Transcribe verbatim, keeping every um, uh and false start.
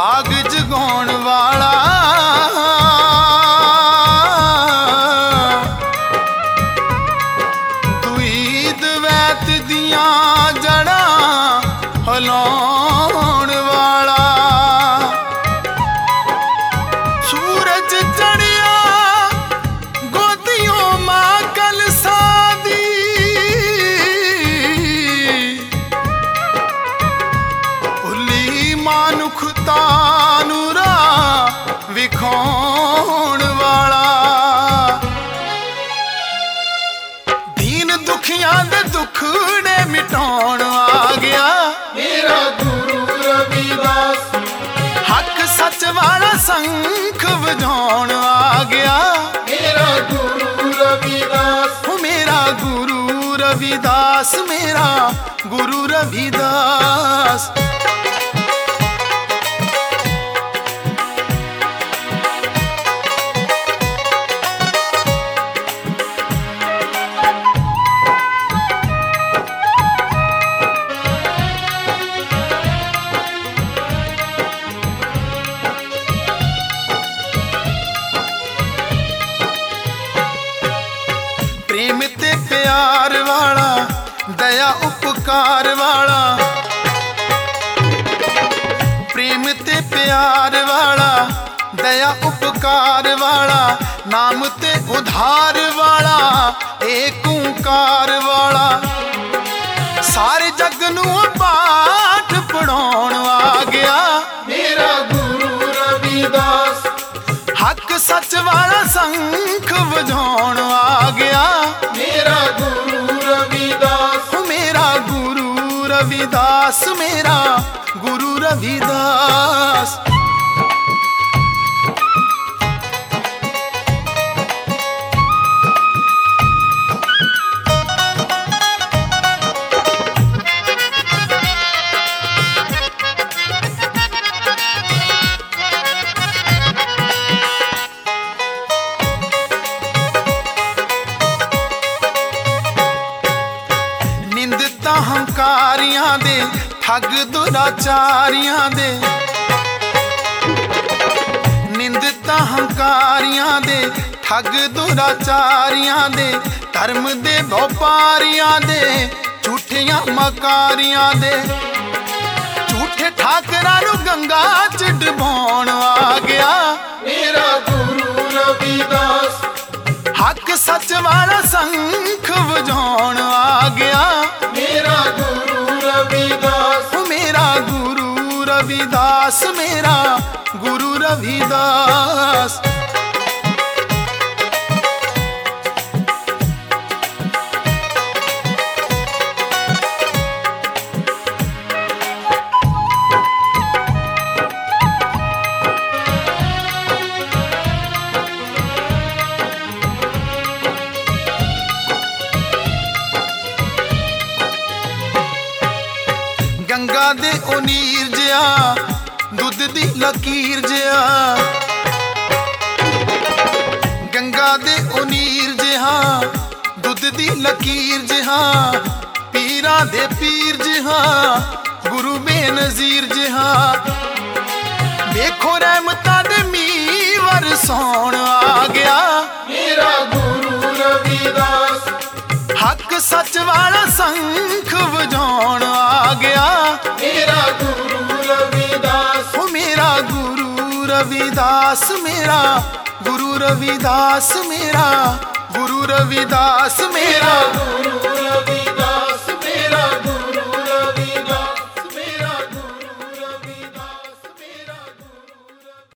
भाग जगाउण वाला दुई दवैत दियां जड़ां हिलाउण वाला सूरज चढ़िया गोदियों मां कलसा दी भुली मानुखता नूं राह विखाउण वाला दीन दुखियां दे दुखड़े मिटाउण आ गया मेरा गुरु रविदास। हक सच वाला शंख वजाउण आ गया मेरा गुरु रविदास। हो मेरा गुरु रविदास मेरा गुरु रविदास। प्रेम ते प्यार वाला दया उपकार वाला प्रेम ते प्यार वाला दया उपकार वाला नाम ते उधार वाला एक ओंकार वाला सारे जग नूं पाठ पढ़ाउण आ गया मेरा गुरु रविदास। हक सच वाला शंख वजाउण आ गया मेरा गुरु रविदास। हो मेरा गुरु रविदास मेरा गुरु रविदास। निंदता हंकारियां दे ठग दुराचारियां दे निंदता हंकारियां दे ठग दुराचारियां दे धर्म दे व्यापारियां दे झूठियां मकारियां दे झूठे ठाकरां नूं गंगा च डुबाउण आ गया मेरा गुरु रविदास। हक सच वाला शंख वजाउण आ गया मेरा गुरु रविदास। हो मेरा गुरु रविदास मेरा गुरु रविदास। गंगा दे ओ नीर जिया दुध दी लकीर जिया गंगा दे ओ नीर जिहा दुध दी लकीर जिहा पीरा दे पीर जिहा गुरु बेनज़ीर जिहा देखो रहमतां दे मींह वरसाउण आ गया मेरा गुरु रविदास। हक सच वाला शंख वजाउण आ गया मेरा गुरु रविदास। हो मेरा गुरु रविदास मेरा गुरु रविदास मेरा गुरु रविदास मेरा गुरु